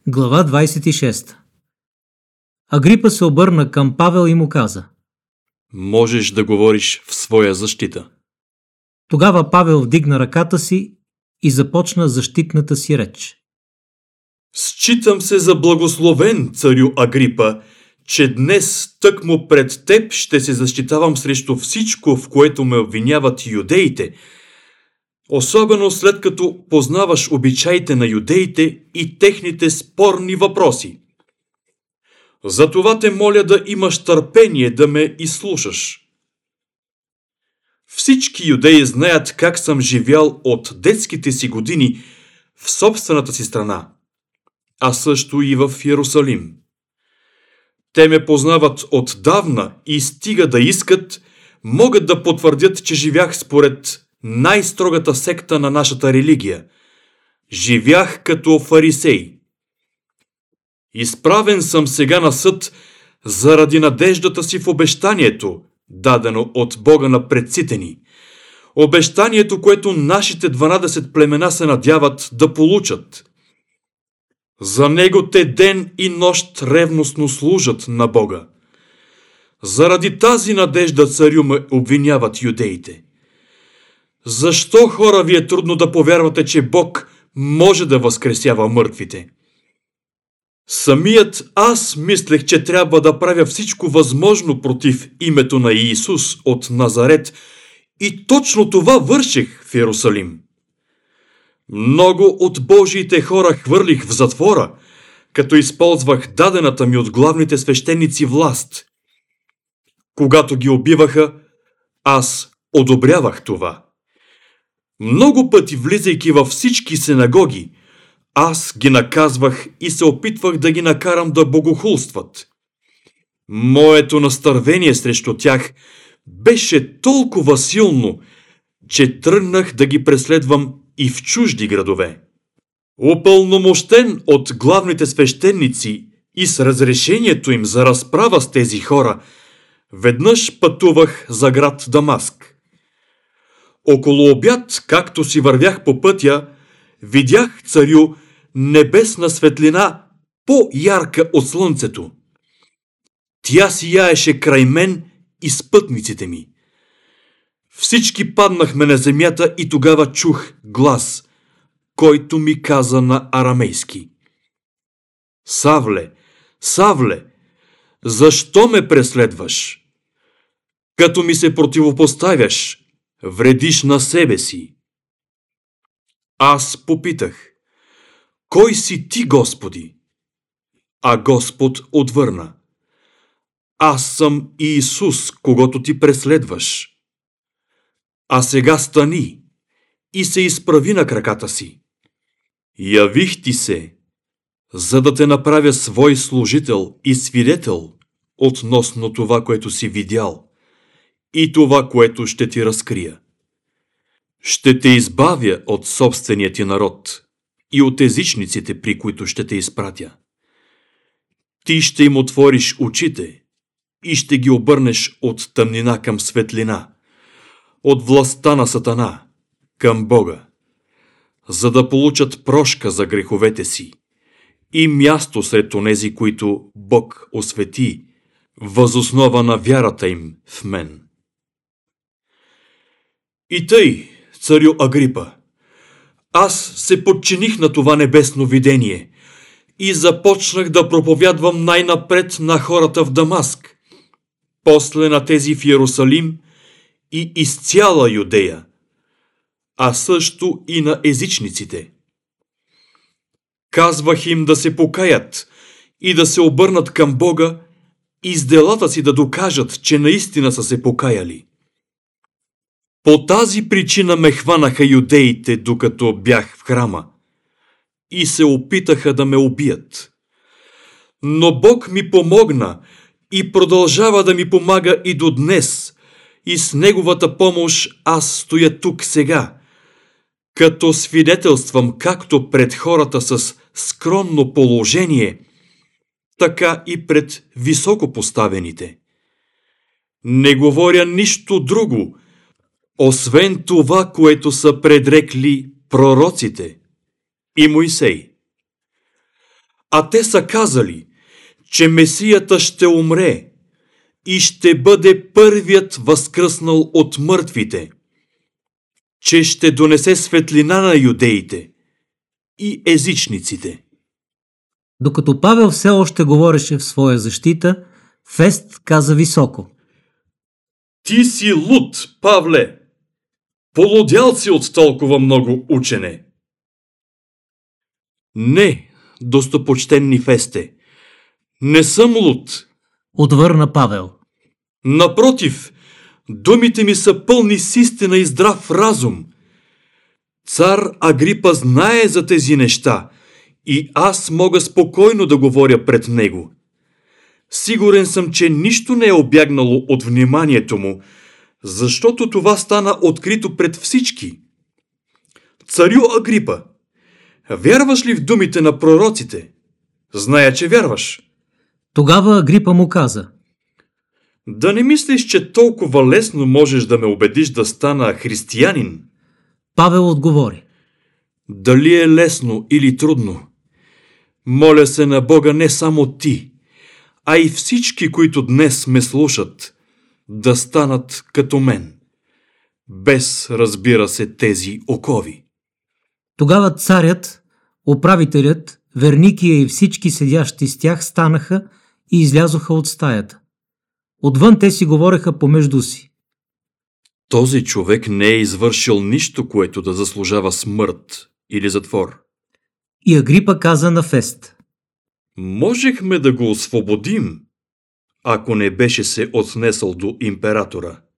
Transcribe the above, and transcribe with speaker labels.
Speaker 1: Глава 26. Агрипа се обърна към Павел и му каза:
Speaker 2: Можеш да говориш в своя защита.
Speaker 1: Тогава Павел вдигна ръката си и започна защитната си реч.
Speaker 2: Считам се за благословен, царю Агрипа, че днес тъкмо пред теб ще се защитавам срещу всичко, в което ме обвиняват юдеите, особено след като познаваш обичаите на юдеите и техните спорни въпроси. Затова те моля да имаш търпение да ме изслушаш. Всички юдеи знаят как съм живял от детските си години в собствената си страна, а също и в Йерусалим. Те ме познават отдавна и стига да искат, могат да потвърдят, че живях според най-строгата секта на нашата религия. Живях като фарисей. Изправен съм сега на съд заради надеждата си в обещанието, дадено от Бога на предците ни. Обещанието, което нашите 12 племена се надяват да получат. За него те ден и нощ ревностно служат на Бога. Заради тази надежда, царю, ме обвиняват юдеите. Защо, хора, ви е трудно да повярвате, че Бог може да възкресява мъртвите? Самият аз мислех, че трябва да правя всичко възможно против името на Иисус от Назарет, и точно това върших в Йерусалим. Много от Божиите хора хвърлих в затвора, като използвах дадената ми от главните свещеници власт. Когато ги убиваха, аз одобрявах това. Много пъти, влизайки във всички синагоги, аз ги наказвах и се опитвах да ги накарам да богохулстват. Моето настървение срещу тях беше толкова силно, че тръгнах да ги преследвам и в чужди градове. Упълномощен от главните свещеници и с разрешението им за разправа с тези хора, веднъж пътувах за град Дамаск. Около обяд, както си вървях по пътя, видях, царю, небесна светлина, по-ярка от слънцето. Тя сияеше край мен и спътниците ми. Всички паднахме на земята и тогава чух глас, който ми каза на арамейски: Савле, Савле, защо ме преследваш? Като ми се противопоставяш, вредиш на себе си. Аз попитах: Кой си ти, Господи? А Господ отвърна: Аз съм Иисус, когото ти преследваш. А сега стани и се изправи на краката си. Явих ти се, за да те направя свой служител и свидетел относно това, което си видял, и това, което ще ти разкрия. Ще те избавя от собствения ти народ и от езичниците, при които ще те изпратя. Ти ще им отвориш очите и ще ги обърнеш от тъмнина към светлина, от властта на Сатана към Бога, за да получат прошка за греховете си и място сред онези, които Бог освети, въз основа на вярата им в мен. И тъй, царю Агрипа, аз се подчиних на това небесно видение и започнах да проповядвам най-напред на хората в Дамаск, после на тези в Йерусалим и из цяла Юдея, а също и на езичниците. Казвах им да се покаят и да се обърнат към Бога и с делата си да докажат, че наистина са се покаяли. По тази причина ме хванаха юдеите, докато бях в храма, и се опитаха да ме убият. Но Бог ми помогна и продължава да ми помага и до днес, и с Неговата помощ аз стоя тук сега, като свидетелствам както пред хората с скромно положение, така и пред високопоставените. Не говоря нищо друго, освен това, което са предрекли пророците и Мойсей. А те са казали, че Месията ще умре и ще бъде първият възкръснал от мъртвите, че ще донесе светлина на юдеите и езичниците.
Speaker 1: Докато Павел все още говореше в своя защита, Фест каза високо:
Speaker 2: Ти си луд, Павле! Полудял си от толкова много учене. Не, достопочтенни Фесте, не съм луд.
Speaker 1: отвърна Павел.
Speaker 2: Напротив, думите ми са пълни с истина и здрав разум. Цар Агрипа знае за тези неща и аз мога спокойно да говоря пред него. Сигурен съм, че нищо не е обягнало от вниманието му, защото това стана открито пред всички. Царю Агрипа, вярваш ли в думите на пророците? Зная, че вярваш.
Speaker 1: Тогава Агрипа му каза:
Speaker 2: Да не мислиш, че толкова лесно можеш да ме убедиш да стана християнин?
Speaker 1: Павел отговори:
Speaker 2: Дали е лесно или трудно? Моля се на Бога не само ти, а и всички, които днес ме слушат, да станат като мен. Без, разбира се, тези окови.
Speaker 1: Тогава царят, управителят, Верникия и всички седящи с тях станаха и излязоха от стаята. Отвън те си говореха помежду си.
Speaker 2: Този човек не е извършил нищо, което да заслужава смърт или затвор.
Speaker 1: И Агрипа каза на Фест:
Speaker 2: Можехме да го освободим, ако не беше се отнесъл до императора.